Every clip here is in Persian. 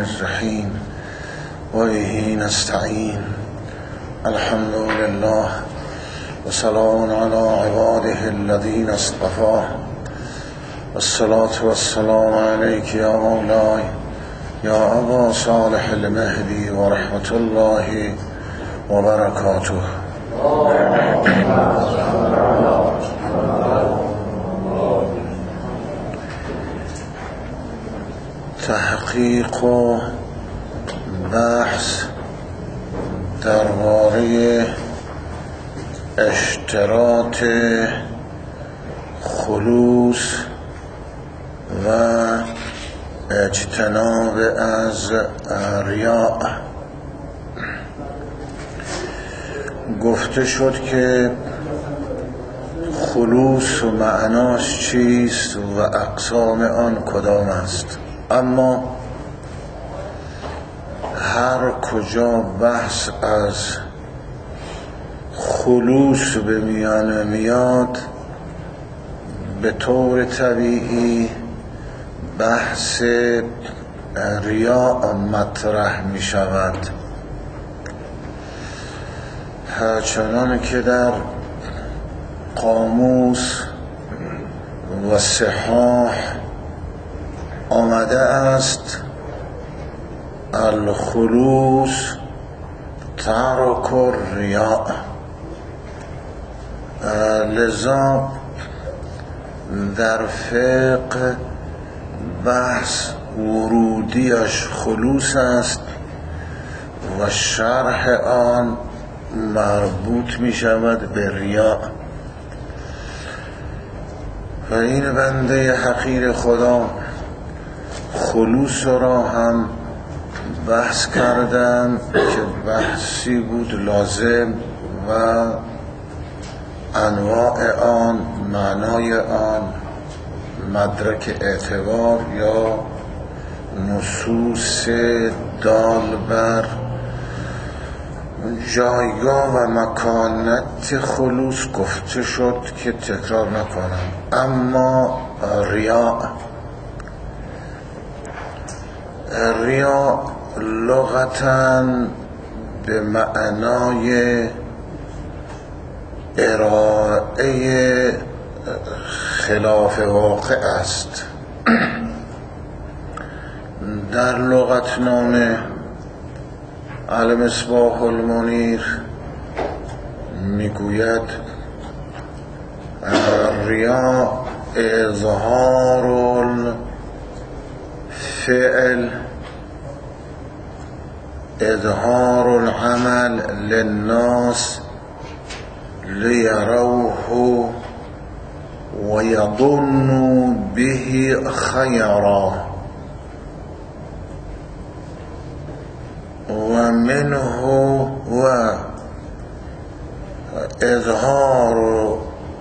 الرحیم و به نستعین. الحمد لله و سلام علی عباده الذین اصطفی. الصلاة والسلام علیک یا مولای یا ابا صالح المهدی و رحمت الله و برکاته. تحقیق و بحث درباره اشتراط خلوص و اجتناب از ریا. گفته شد که خلوص و معناش چیست و اقسام آن کدام است، اما هر کجا بحث از خلوص به میان میاد به طور طبیعی بحث ریا مطرح می شود، چنان که در قاموس و صحاح آمده است: الخلوص ترک الریا. لذا در فقه بحث ورودیش خلوص است و شرح آن مربوط می شود به ریا. و این بنده حقیر خدا خلوص را هم بحث کردن که بحثی بود لازم و انواع آن، معنای آن، مدرک اعتبار یا نصوص دال بر جایگاه و مکانت خلوص گفته شد که تکرار نکنم. اما ریا لغتاً به معنای ارائه خلاف واقع است. در لغتنامه المصباح المنیر میگوید ریا اظهار الفعل، اظهار العمل للناس لیروه و یظنوا به خیرا و منه و اظهار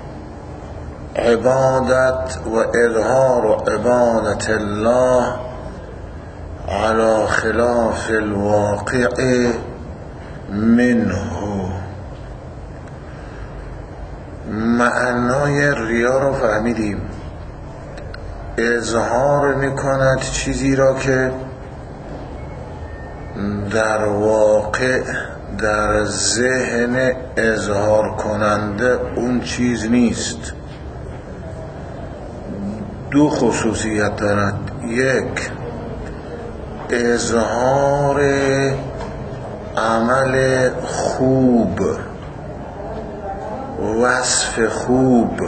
عبادت و اظهار عبادت الله على خلاف الواقع منه. معنای ریا رو فهمیدیم. اظهار میکند چیزی را که در واقع در ذهن اظهار کننده اون چیز نیست. دو خصوصیت دارد: یک، اظهار عمل خوب، وصف خوب،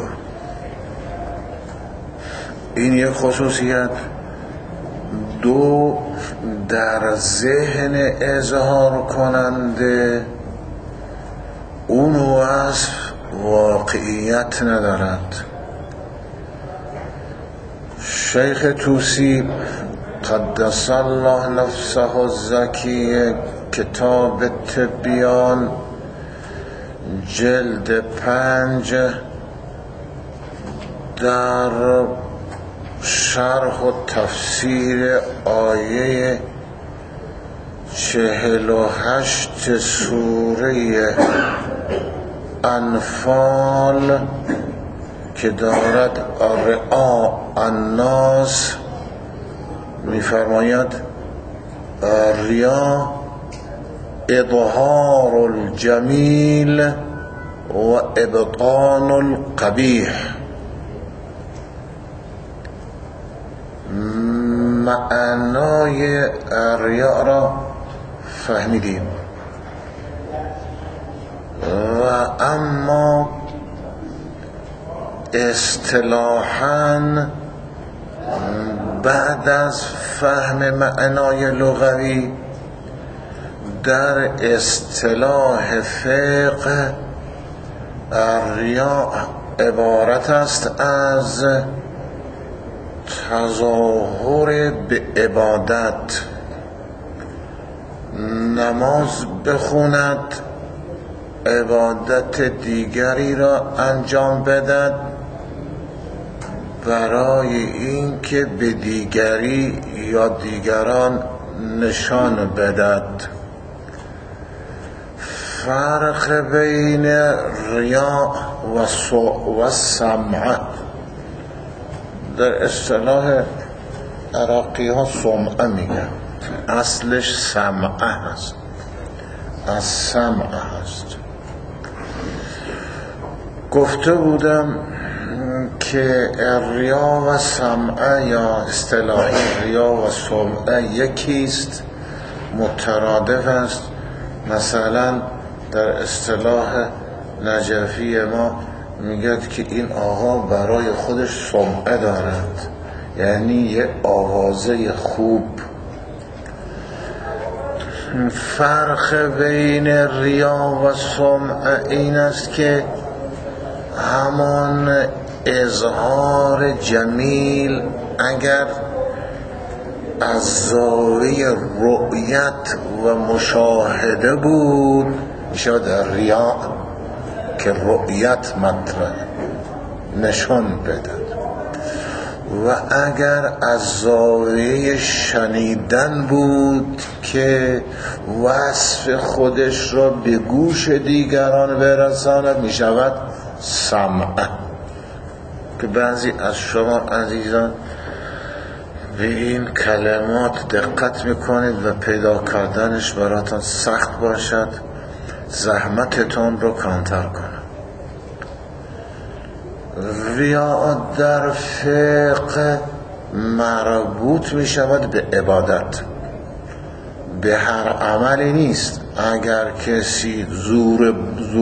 این یک خصوصیت. دو، در ذهن اظهار کننده اون وصف واقعیت ندارد. شیخ طوسی قدس الله نفسه الزکی کتاب تبیان جلد 5 در شرح و تفسیر آیه 48 سوره انفال که دارد رعاء الناس می‌فرماید ریا اظهار الجمیل و ابطان القبیح. معنای ریا را فهمیدیم و اما اصطلاحاً بعد از فهم معنای لغوی در اصطلاح فقه ریا عبارت است از تظاهر به عبادت، نماز بخواند، عبادت دیگری را انجام بدهد برای این که به دیگری یا دیگران نشان بدهد. فرق بین ریا و سمعه، در اصطلاح عراقی ها سمعه میگن، اصلش سمعه هست، از سمعه هست. گفته بودم که ریا و سمعه یا اصطلاحی ریا و سمعه یکیست، مترادف است. مثلا در اصطلاح نجفی ما میگد که این آقا برای خودش سمعه دارد، یعنی یه آوازه خوب. فرق بین ریا و سمعه این است که همان اظهار جمیل اگر از زاویه رؤیت و مشاهده بود میشه در ریا که رؤیت مطرح نشان بدهد، و اگر از زاویه شنیدن بود که وصف خودش را به گوش دیگران برساند می شود سمعه. که بعضی از شما عزیزان به این کلمات دقت میکنید و پیدا کردنش براتون سخت باشد، زحمتتون رو کمتر کنه. ریا در فقه مربوط می شود به عبادت، به هر عملی نیست. اگر کسی زور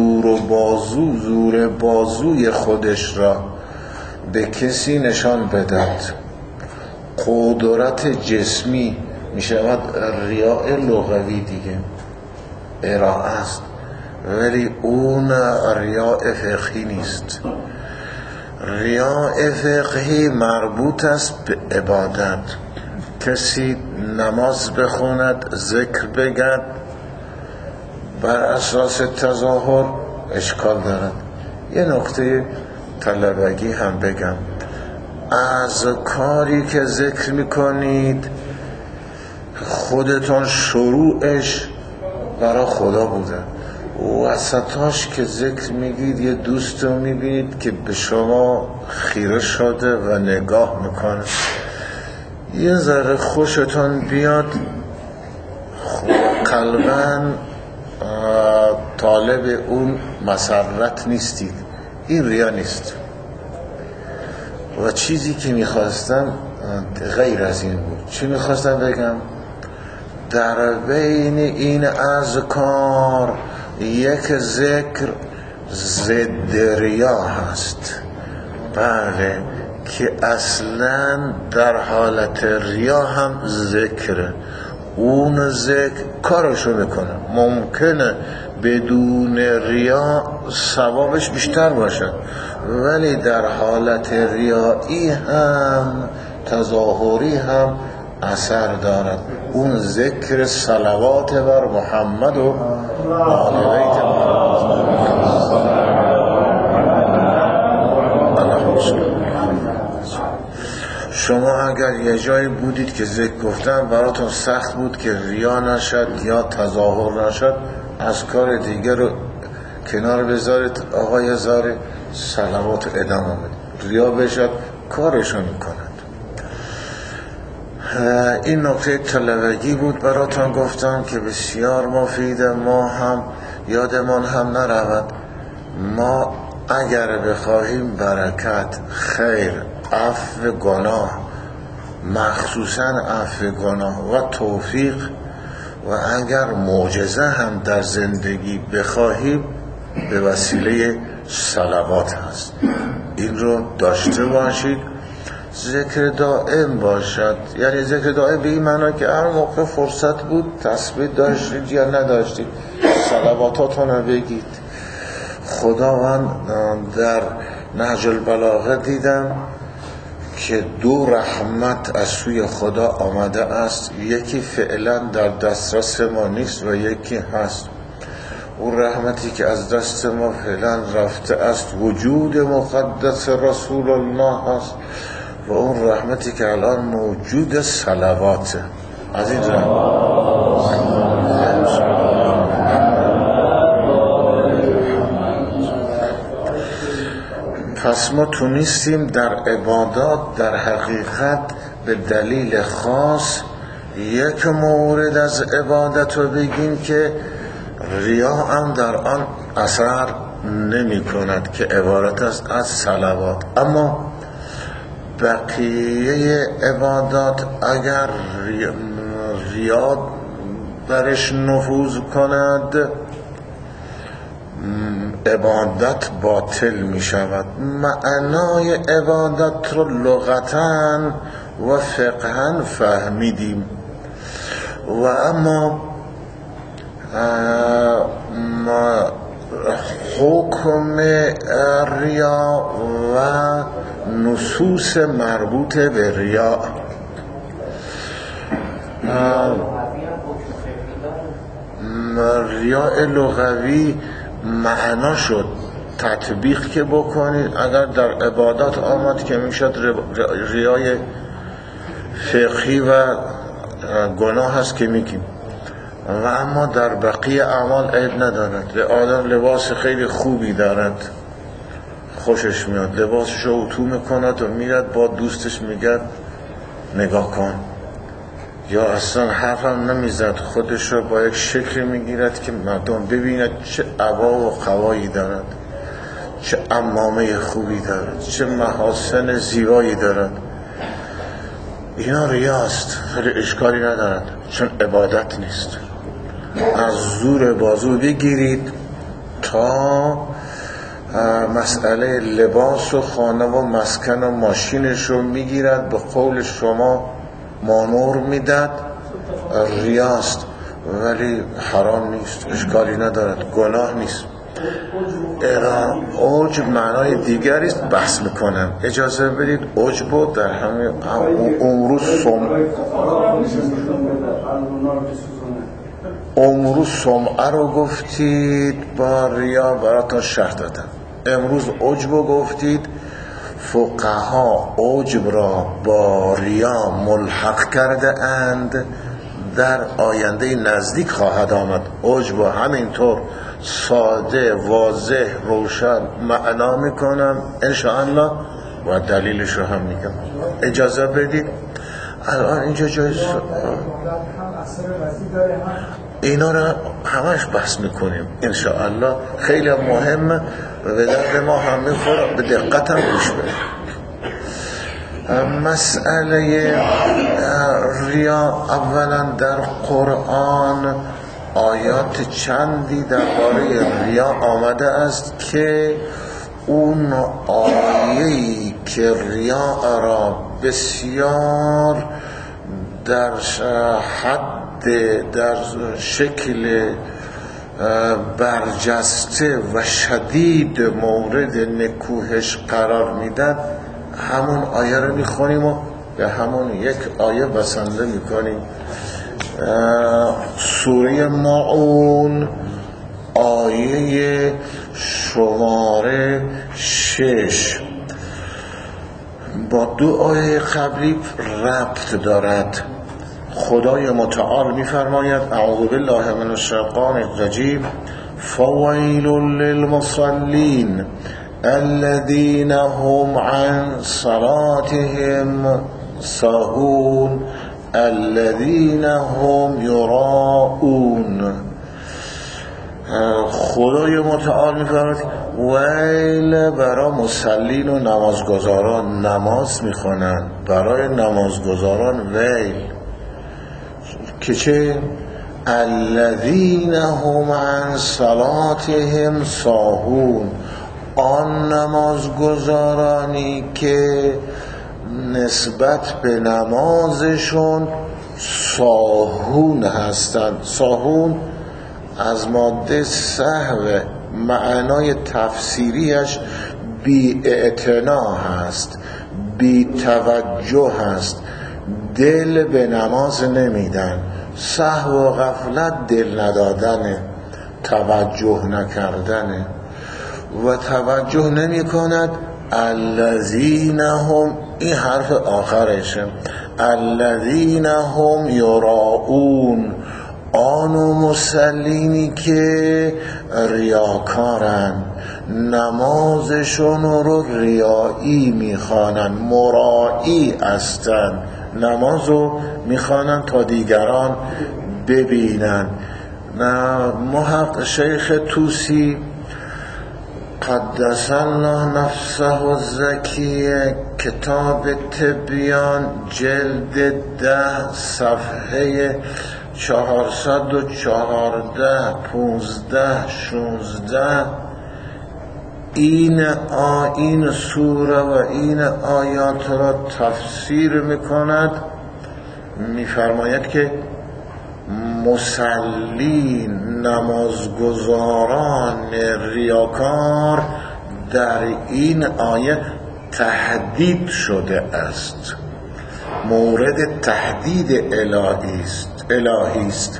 بازوی خودش را به کسی نشان بدهد، قدرت جسمی، می شود ریاء لغوی دیگه، ارائه است، ولی اون ریاء فقهی نیست. ریاء فقهی مربوط است به عبادت. کسی نماز بخوند، ذکر بگد، بر اساس تظاهر اشکال دارد. یه نکته طلبگی هم بگم، از کاری که ذکر میکنید خودتون شروعش برای خدا بوده، وسطاش که ذکر میگید یه دوست رو میبینید که به شما خیره شده و نگاه میکنه، یه ذره خوشتون بیاد، قلباً طالب اون مسرت نیستید. این ریا نیست. و چیزی که میخواستم غیر از این بود. چی میخواستم بگم؟ در بین این اذکار یک ذکر ضد ریا هست، بله، که اصلا در حالت ریا هم ذکره. اون ذکر کارشو میکنه، ممکنه بدون ریا ثوابش بیشتر باشد، ولی در حالت ریایی هم تظاهری هم اثر دارد. اون ذکر صلوات بر محمد و آل بیت شما اگر یه جایی بودید که ذکر گفتن براتون سخت بود که ریا نشد یا تظاهر نشد، از کار دیگر رو کنار بذارید، آقای زار صلوات ادامه بدید، ریا بشد کارشو میکند. این نکته طلبگی بود براتون گفتم که بسیار مفیده، ما هم یادمان هم نرود. ما اگر بخواهیم برکت، خیر، عفو گناه، مخصوصا عفو گناه و توفیق، و اگر معجزه هم در زندگی بخواهیم، به وسیله صلوات هست. این رو داشته باشید. ذکر دائم باشد، یعنی ذکر دائم به این معنی که هر موقع فرصت بود تسبیح داشتید یا نداشتید صلواتاتون رو بگید. خداوند در نهج البلاغه دیدم که دو رحمت از سوی خدا آمده است، یکی فعلا در دسترس ما نیست و یکی هست. اون رحمتی که از دست ما فعلا رفته است وجود مقدس رسول الله است، و اون رحمتی که الان موجود صلواته. از این پس ما تونستیم در عبادات در حقیقت به دلیل خاص یک مورد از عبادت رو بگیم که ریا هم در آن اثر نمی کند، که عبارت است از صلوات. اما بقیه عبادات اگر ریا برش نفوذ کند، عبادت باطل می شود. معنای عبادت رو لغتاً و فقهاً فهمیدیم، و اما حکم ریا و نصوص مربوط به ریا، ریاء لغوی معنا شد تطبیق که بکنید. اگر در عبادات آمد که میشد ریای فقهی و گناه هست که میگیم، و اما در بقیه اعمال عیب ندارد. آدم لباس خیلی خوبی دارد، خوشش میاد، لباسش رو اتو میکند و میرد با دوستش میگه نگاه کن، یا اصلا حرف هم نمیزد، خودش رو با یک شکل میگیرد که مردم ببیند چه عبا و قوایی دارد، چه عمامه خوبی دارد، چه محاسن زیبایی دارد. اینا ریاست، ولی اشکالی ندارد، چون عبادت نیست. از زور بازو بگیرید تا مسئله لباس و خانه و مسکن و ماشینش رو میگیرد، به قول شما مانور میدد، ریاست، ولی حرام نیست، اشکالی ندارد، گناه نیست. عجب معنای دیگری است، بحث میکنم، اجازه بدید. عجب در همین امروز سمعه رو گفتید، با ریا براتون شرح دادم. امروز عجب رو گفتید، فقها عجب را با ریا ملحق کرده اند، در آینده نزدیک خواهد آمد. عجب همینطور ساده، واضح، روشن معنا میکنم انشاءالله، و دلیلش رو هم میگم. اجازه بدید الان اینجا جایز اینا رو همش بحث میکنیم انشاءالله، خیلی مهمه، به درد ما هم میخوره، به دقت هم گوش بدید. مسئله ریا، اولا در قرآن آیات چندی درباره ریا آمده است که اون آیه‌ای که ریا را بسیار در حد، در شکل برجسته و شدید مورد نکوهش قرار میدن، همون آیه رو میخونیم و به همون یک آیه بسنده میکنیم. سوره ماعون آیه شماره 6 با دو آیه قبلی ربط دارد. خدای متعال میفرماید اعوذ بالله من الشیطان الرجیم فویل للمصلین الذين هم عن صلاتهم ساهون الذین هم یراؤون. خدای متعال می‌فرماید ویل برای مصلین و نمازگزاران، نماز میخونن برای نمازگزاران ویل که چه؟ الذین هم عن صلاتهم ساهون، آن نمازگزارانی که نسبت به نمازشون ساهون هستند. ساهون از ماده سهو، معنای تفسیریش بی اعتنا هست، بی توجه هست، دل به نماز نمیدن. سهو و غفلت دل ندادنه، توجه نکردنه و توجه نمی کند. الذین هم، این حرف آخرشه، الذین هم یراؤون، آنو مسلینی که ریاکارن، نمازشون رو ریایی میخوانن، مرائی هستن، نمازو میخوانن تا دیگران ببینن. محق شیخ طوسی قدس الله نفسه الزکیه، کتاب تبیان جلد 10 صفحه 414 15 16 این سوره و این آیات را تفسیر میکند. میفرماید که مسلین، نمازگزاران ریاکار در این آیه تهدید شده است، مورد تهدید الهی است.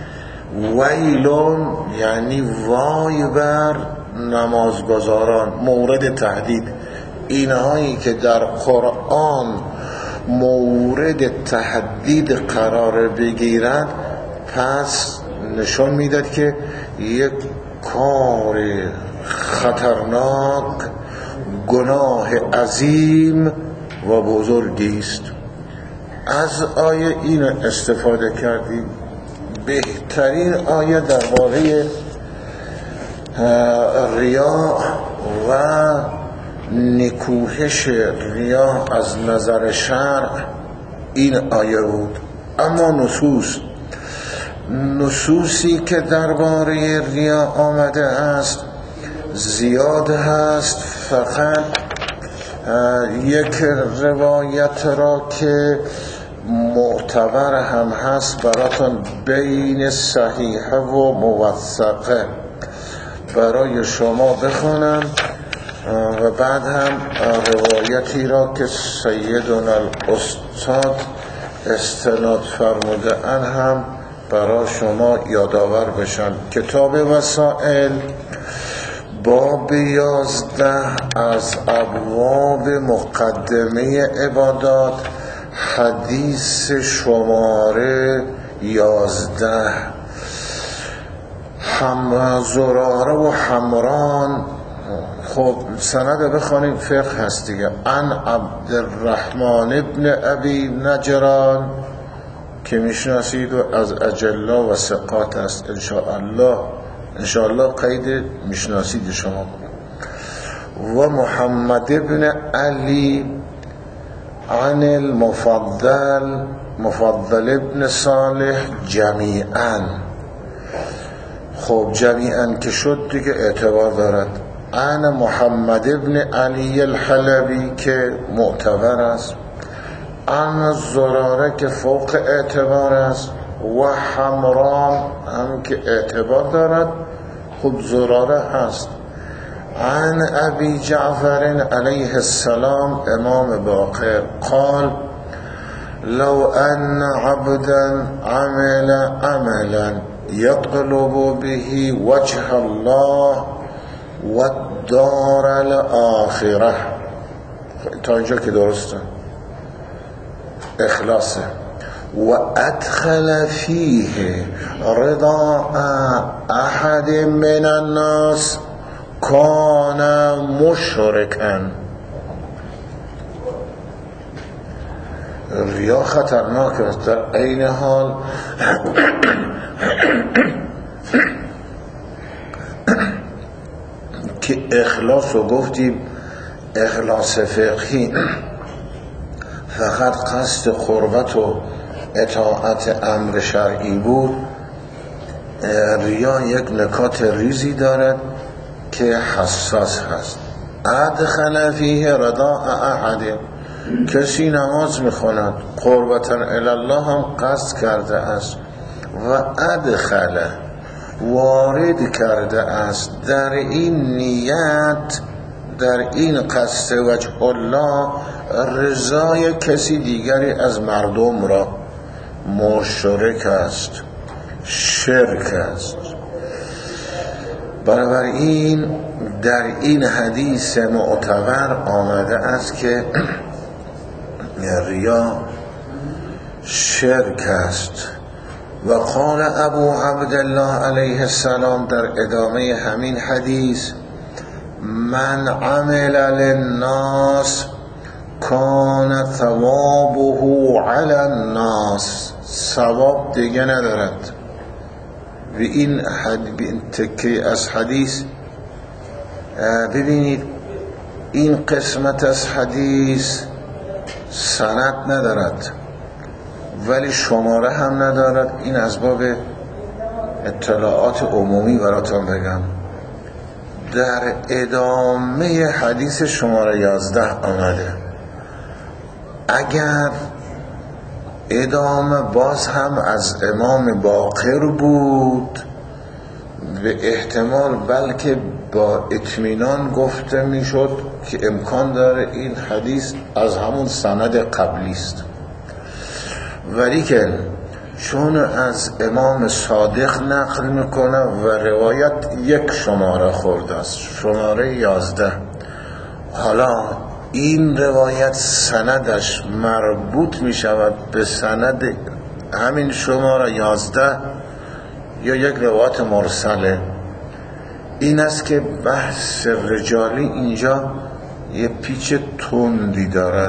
ویلون یعنی وای بر نمازگزاران، مورد تهدید. اینهایی که در قرآن مورد تهدید قرار بگیرند، پس نشان میداد که یک کار خطرناک، گناه عظیم و بزرگی است. از آیه این استفاده کردیم. بهترین آیه درباره ریا و نکوهش ریا از نظر شرع این آیه بود. اما نصوصی که درباره ریا آمده است زیاد هست. فقط یک روایت را که معتبر هم هست براتون بین صحیحه و موثقه برای شما بخونم و بعد هم روایتی را که سیدنا الاستاد استناد فرموده ان هم برای شما یادآور بشن. کتاب وسائل باب 11 از ابواب مقدمه عبادات، حدیث شماره 11. زراره و حمران. خب سند بخوانیم، فقه هست دیگه. ان عبدالرحمن ابن ابی نجران که میشناسید و از اجلا و ثقات است. انشاءالله قید میشناسید شما. و محمد ابن علی عن المفضل ابن صالح جمیعا. خب جمیعا که شد دیگه اعتبار دارد. عن محمد ابن علی الحلبی که معتبر است، عن زراره که فوق اعتبار است، و حمران هم که اعتبار دارد. خب زراره هست. عن ابی جعفر علیه السلام امام باقر قال لو ان عبدا عمل عملا يطلب به وجه الله والدار الاخره. تا اینجا که درسته، اخلاصه. و ادخل فیه رضا احد من الناس کان مشرکا. ریا خطرناک است. در عین حال که اخلاص رو گفتیم اخلاص فقهی فقط قصد قربت و اطاعت امر شرعی بود، ریا یک نکات ریزی دارد که حساس هست. ادخل فیه رداء احد، کسی نماز میخواند قربتا الی الله هم قصد کرده است و ادخل وارد کرده است در این نیت، در این قصد وجه الله رضای کسی دیگری از مردم را، مشرک است، شرک است. بنابراین در این حدیث معتبر آمده است که ریا شرک است. و قال ابو عبدالله علیه السلام در ادامه همین حدیث: من عمل للناس کان ثوابه علی الناس. ثواب دیگه ندارد. و این تکه از حدیث ببینید، این قسمت از حدیث سند ندارد ولی شماره هم ندارد. این از باب اطلاعات عمومی براتون بگم. در ادامه حدیث شماره 11 آمده. اگر ادامه باز هم از امام باقر بود به احتمال بلکه با اطمینان گفته میشد که امکان داره این حدیث از همون سند قبلی است، ولی که چون از امام صادق نقل میکنه و روایت یک شماره خورده است، شماره 11. حالا این روایت سندش مربوط میشود به سند همین شماره 11 یا یک روایت مرسله. این است که بحث رجالی اینجا یه پیچ تندی دارد،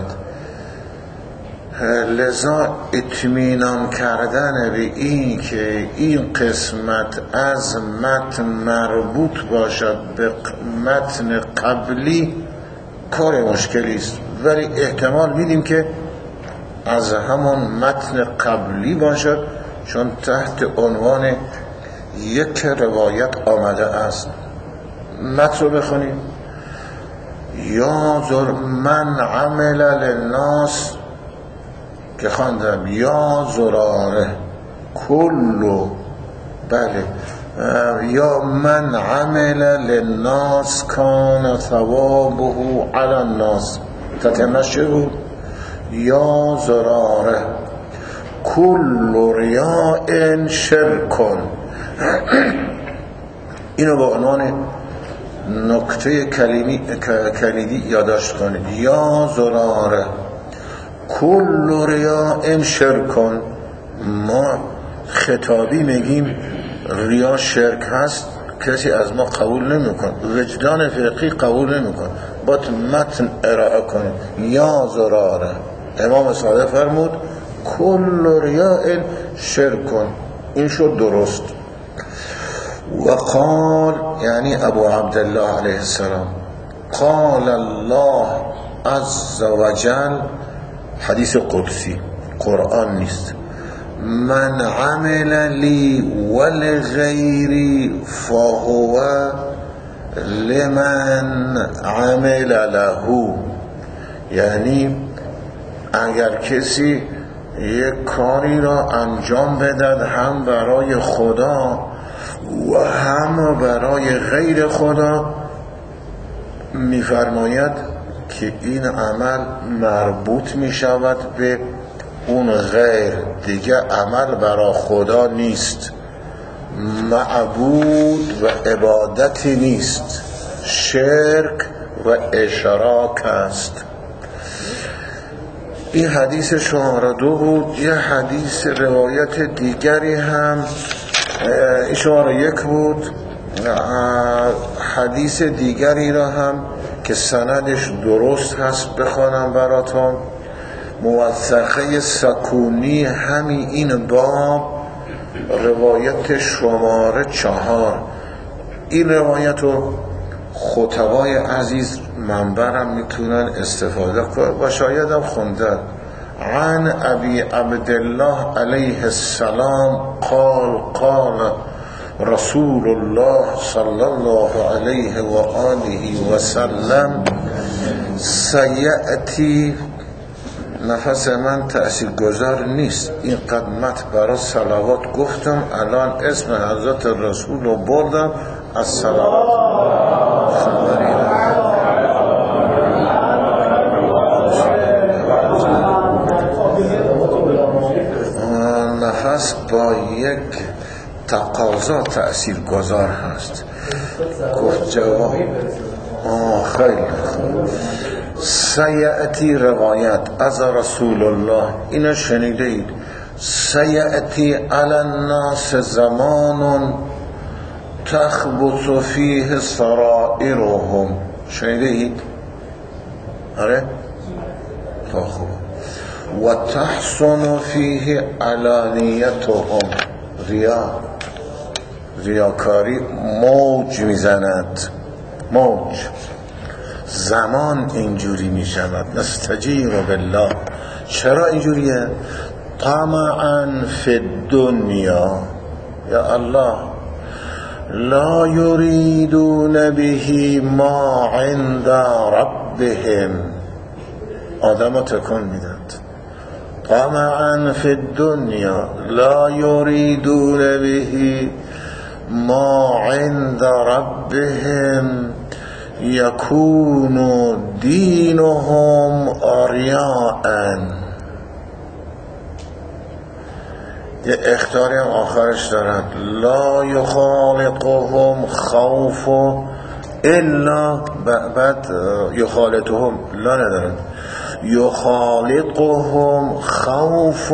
لذا اطمینان کردن به این که این قسمت از متن مربوط باشد به متن قبلی کار مشکلی است، ولی احتمال میدیم که از همون متن قبلی باشد چون تحت عنوان یک روایت آمده است. متن رو بخونیم: یا من عمل للناس، که خواندم یا زراره کلو، بله، یا من عمل للناس کان ثوابه علی الناس. تتمش چه بود؟ یا زراره کل ریاء شرکن. اینو با عنوان نکته کلیدی یادداشت کنید. یا زراره کل ریاء شرکن. ما خطابی میگیم ریا شرک هست، کسی از ما قبول نمیکن، وجدان فقهی قبول نمیکن، باید متن ارائه کنید. یا زراره، امام صادق فرمود کل ریاء شرکن. این شد درست. و قال، یعنی ابو عبدالله علیه السلام، قال الله عز وجل، حدیث قدسی، قرآن نیست، من عمل لی ولغیری فهو لمن عمل له. یعنی اگر کسی یک کاری را انجام بدهد هم برای خدا و هم برای غیر خدا، می‌فرماید که این عمل مربوط می شود به اون غیر، دیگه عمل برای خدا نیست، معبود و عبادتی نیست، شرک و اشراک است. این حدیث شماره 2 بود. یه حدیث روایت دیگری هم شماره 1 بود. حدیث دیگری را هم که سندش درست هست بخوانم براتون. موثقه سکونی همین این باب روایت شماره 4. این روایت رو خطبای عزیز منبرم میتونن استفاده کنن و شاید هم خوندن. عن ابی عبدالله علیه السلام قال رسول الله صلی الله علیه و آله و سلم سیأتی. نفس من تأثیر گذار نیست، این قدمت برای صلوات گفتم، الان اسم حضرت رسول رو بردم از صلوات خبری نفس با یک تقاضا تأثیر گذار هست. گفت جواب خیلی خوب. سیأتی روایت از رسول الله، اینو شنیده اید. سیأتی علی الناس زمان تخبط فیه سرائرهم، شنیده اید؟ آره؟ تا خوب. و تحسن فیه علانیتهم، ریاکاری موج میزند، موج. زمان اینجوری می شود. نستجیر بالله. چرا اینجوریه؟ طمعا فی الدنیا، یا الله لا یریدون به ما عند ربهم. آدم تکون میدند. طمعا فی الدنیا لا یریدون به ما عند ربهم یکون دینهم ریاء. یه اخطاری هم آخرش دارد. لا یخالطهم خوف الا، بعد یخالطهم لا ندارد، یخالطهم خوف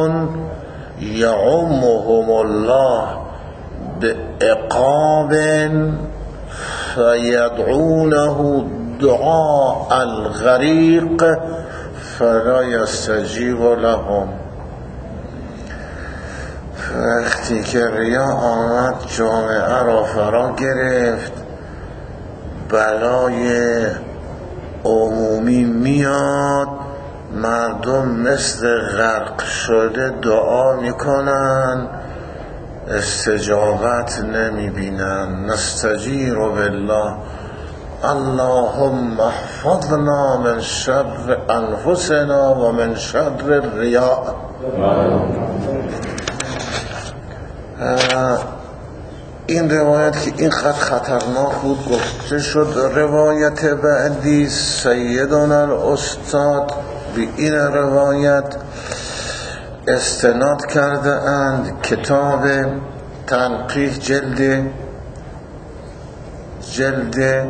یعمهم الله بعقاب فیدعونه دعاء الغریق فلا یستجیب لهم. وقتی که ریا آمد جامعه را فرا گرفت، بلای عمومی میاد، مردم مثل غرق شده دعا میکنن، استجابت نمیبینن. نستجیر بالله اللهم احفظنا من شر انفسنا و من شر الریاء. این روایت که اینقدر خطرناک بود گفته شد. روایت بعدی سیدنا الاستاد به این روایت استناد کرده اند. کتاب تنقیح جلد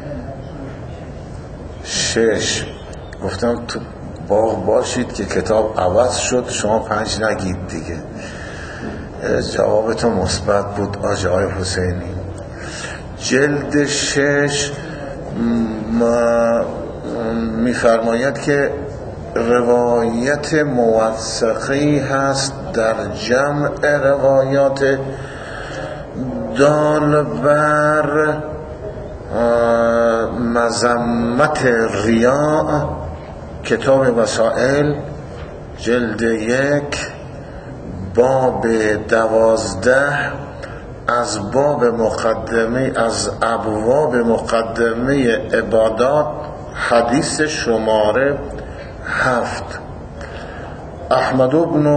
6. گفتم تو باغ باشید که کتاب عوض شد، شما 5 نگید دیگه. جوابتون مثبت بود آج آقای حسینی. جلد 6 میفرماید که روایت موثقی هست در جمع روایات دال بر مذمت ریاء. کتاب وسائل جلد 1 باب 12 از باب مقدمه، از ابواب مقدمه عبادات، حدیث شماره 7. احمد بن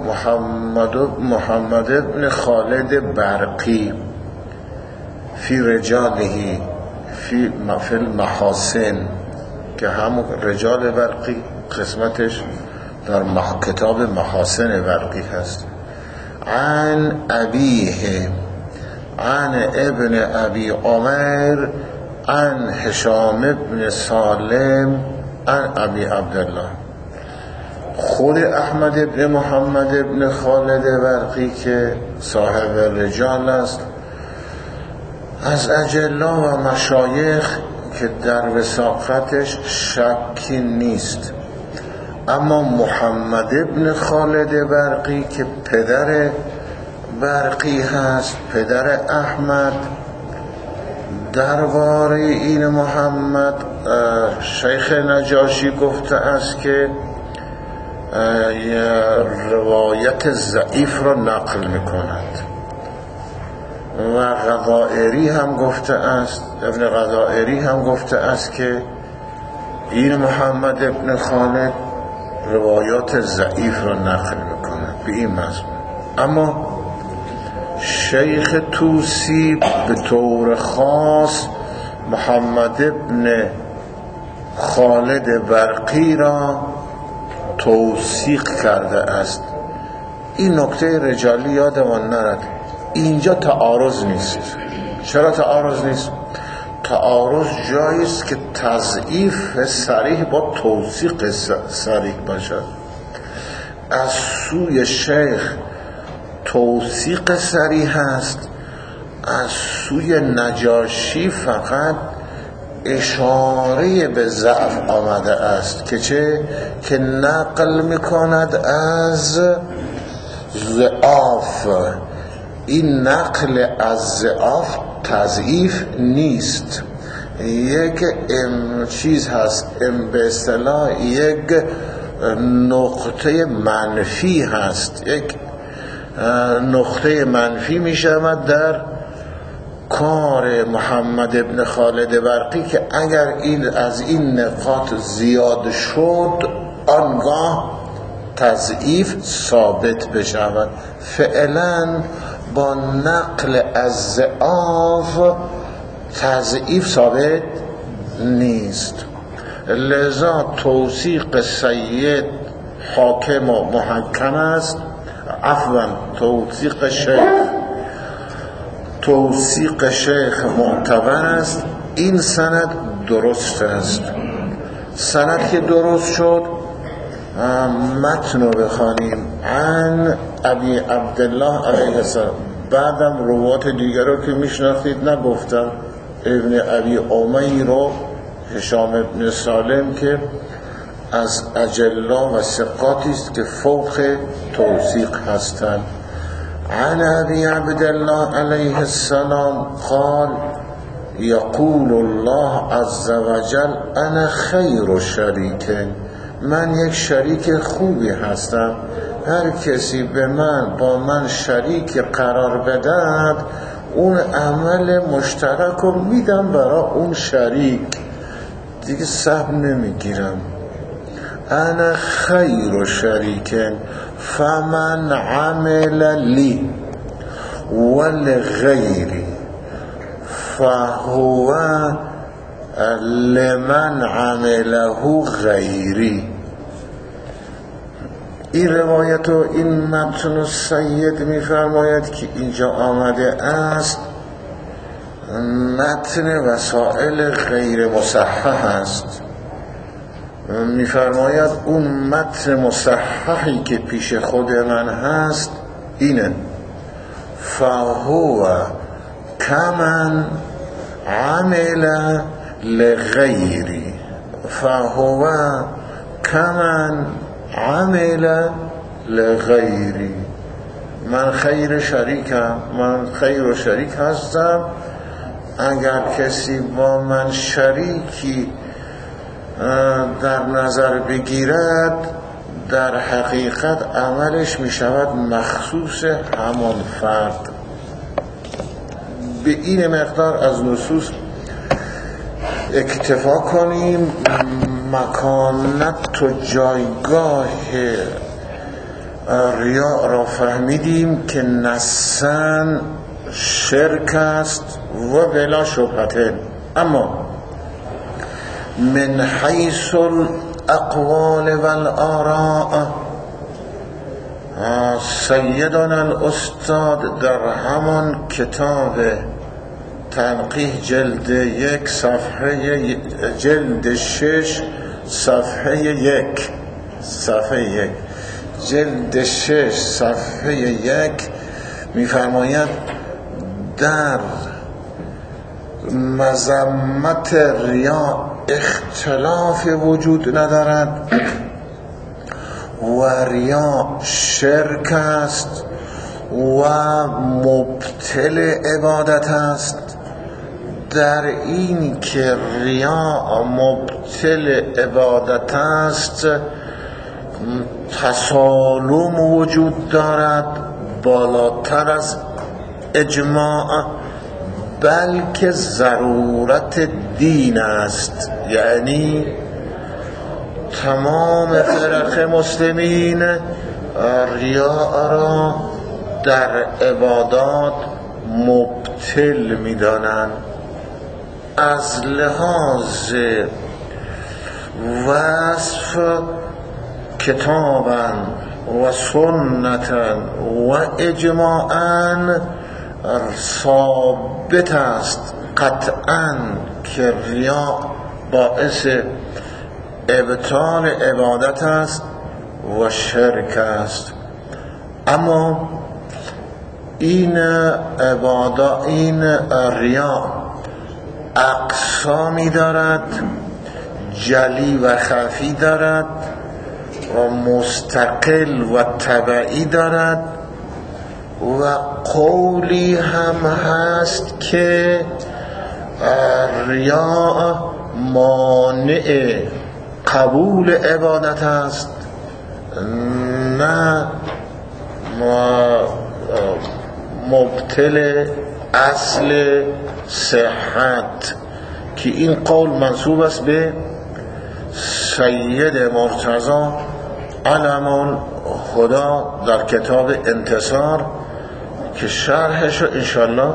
محمد بن خالد برقی فی رجاله فی المحاسن، که همون رجال برقی قسمتش در کتاب محاسن برقی هست. عن ابیه عن ابن ابی عمر عن هشام ابن سالم عن ابی عبدالله. خود احمد ابن محمد ابن خالد برقی که صاحب رجال است، از اجلا و مشایخ که در وثاقتش شکی نیست. اما محمد ابن خالد برقی که پدر برقی هست، پدر احمد، درباره این محمد شیخ نجاشی گفته است که روایت ضعیف را نقل میکند و غضائری هم گفته است، ابن غضائری هم گفته است که این محمد ابن خالد روایات ضعیف را نقل میکند به این مضمون. اما شیخ طوسی به طور خاص محمد ابن خالد برقی را توثیق کرده است. این نکته رجالی یادمان نرد، اینجا تعارض نیست. چرا تعارض نیست؟ تعارض جایی است که تضعیف صریح با توثیق صریح باشد. از سوی شیخ توثیق صریح است، از سوی نجاشی فقط اشاره به ضعف آمده است که چه؟ که نقل میکند از ضعاف. این نقل از ضعاف تضعیف نیست، یک چیز هست، به اصطلاح یک نقطه منفی هست، یک نقطه منفی می شود در کار محمد ابن خالد برقی که اگر این از این نقاط زیاد شد آنگاه تضعیف ثابت بشود. فعلا با نقل از ضعاف تضعیف ثابت نیست، لذا توثیق سید حاکم و محکم است. عفوا توثیق شیخ معتبر است. این سند درست است. سند که درست شد متن رو بخوانیم عن ابی عبدالله علیه السلام. بعدم روات دیگر رو که میشناختید نگفتم، ابن ابی امیر و هشام ابن سالم که از اجلا و ثقاتی است که فوق توثیق هستند. عن ابی عبدالله علیه السلام قال یقول الله عز وجل انا خیر شریک، من یک شریک خوبی هستم، هر کسی به من با من شریک قرار بدهد اون عمل مشترک رو میدم برای اون شریک، دیگه سهم نمیگیرم. انا خیر شریک فمن عمل لی ولغیری فهو لمن عمله غیری. این روایت و این متن سید میفرماید که اینجا آمده است متن وسائل غیر مصحح است. میفرماید اون متن مصححی که پیش خود من هست اینه: فهو کمن عمل لغیری، فهو کمن عمل لغیری. من خیر شریکم، من خیر و شریک هستم. اگر کسی با من شریکی در نظر بگیرد در حقیقت عملش می شود مخصوص همان فرد. به این مقدار از نصوص اکتفا کنیم. مکانت و جایگاه ریا را فهمیدیم که نصاً شرک است و بلا شبهه. اما من حیث الاقوال والآراء سیدنا الاستاد در همان کتاب تنقیح جلد 1 صفحه جلد 6 صفحه 1 جلد 6 صفحه 1 میفرماید در مذمت ریا اختلاف وجود ندارد و ریا شرک است و مبطل عبادت است. در این که ریا مبطل عبادت است تسالم وجود دارد بالاتر از اجماع، بلکه ضرورت دین است. یعنی تمام فرق مسلمین ریا را در عبادات مبطل می دانند. از لحاظ وصف کتابا و سنتا و اجماعا ثابت است قطعا که ریا باعث ابطال عبادت است و شرک است. اما این عبادت، این ریا اقسامی دارد، جلی و خفی دارد و مستقل و تبعی دارد و قولی هم هست که ریا مانع قبول عبادت است، نه مبطل اصل صحت، که این قول منسوب است به سید مرتضی علم خدا در کتاب انتصار که شرحش رو انشالله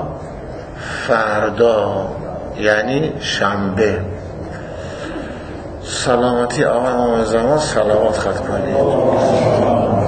فردا یعنی شنبه. سلامتی آقای امام زمان صلوات خط کنید.